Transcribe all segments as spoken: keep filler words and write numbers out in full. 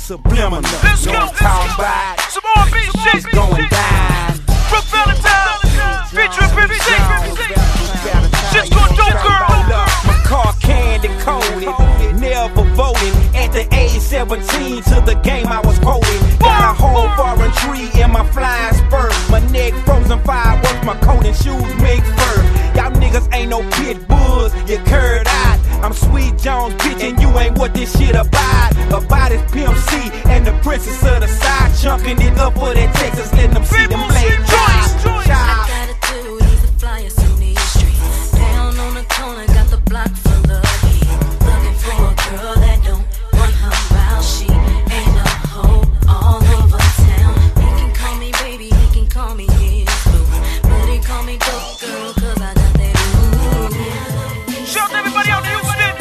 Subliminal. Let's no go. Talking about some R and B shit. It's going down. Brooke Valentine, featuring Pimp C. Shit's going dope, girl. My car candy coated, never voted. At the age seventeen, to the game I was quoted. Got a whole foreign tree in my flying spur. My neck frozen fireworks, my coat and shoes make fur. Y'all niggas ain't no pit bulls, you curd out. I'm Sweet Jones, bitch, and you ain't what this shit about. About is Pimp C and the princess of the side, chunking it up for that Texas, letting them see them blade choice. I got a dude, he's the flyest in these streets. Down on the corner, got the block full of heat. Looking for a girl that don't run her mouth. She ain't a hoe all over town. He can call me baby, he can call me his boo, but he call me dope girl, cause I got that ooh. Shout out everybody out in Houston,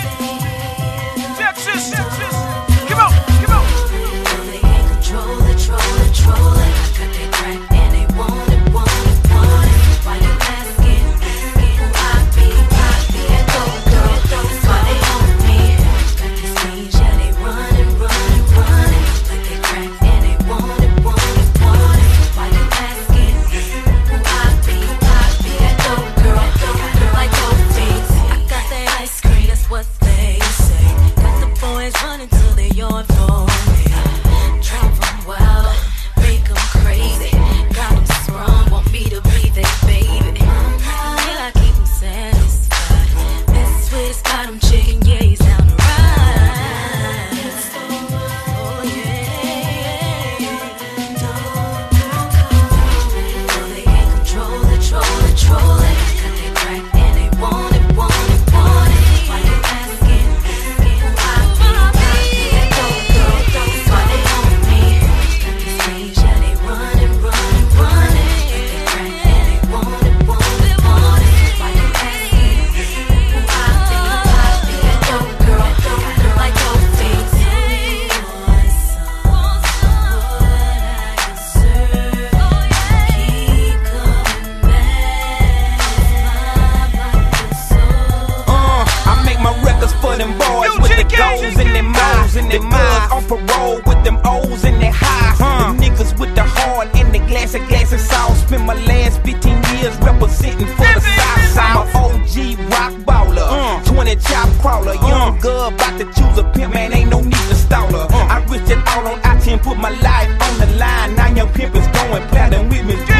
Texas, Texas. Come on, come on. Well, they can't control it, control it, control it. I got that crack and they want it, want it, want it. Why you asking? Who I be? I be that dope girl. That's why they on me. Got these things, yeah, they running, running, running. Like they crack and they want it, want it, want it. Why you asking? Who I be? I be that dope girl. Got it like dope things. I got that ice cream, that's what they say. Got the boys running till they yawn for me. Drive them wild, make them crazy. Got them sprung, want me to be their baby. Yeah, I keep them satisfied. Best Swiss got them chicken, yeah, he's down to ride. Oh yeah. Well, they can't control it, control it, control it. Got that crack and they want it, want it, want it. Why you asking? Who I be? I be that dope girl. That's why they on me. Got these things, yeah, they running, running, running. Got that crack and they want it, want it, want it. Why you asking? Who I be? I be that dope girl. Got it like dope things. Want some, what I can serve. Keep coming back. Vibe like the soul. Uh, I make my records for them boys with the goals and them mows and them thugs on parole with them O's and their highs. The niggas with the hard and the glass of glass and sauce. Spent my last fifteen years representing for the South Side. I'm a O G rock baller, twenty chop crawler, young girl about to choose a pimp, man, ain't no need to stall her. I risked it all on I ten, put my life on the line. Now young pimp is going platinum with me.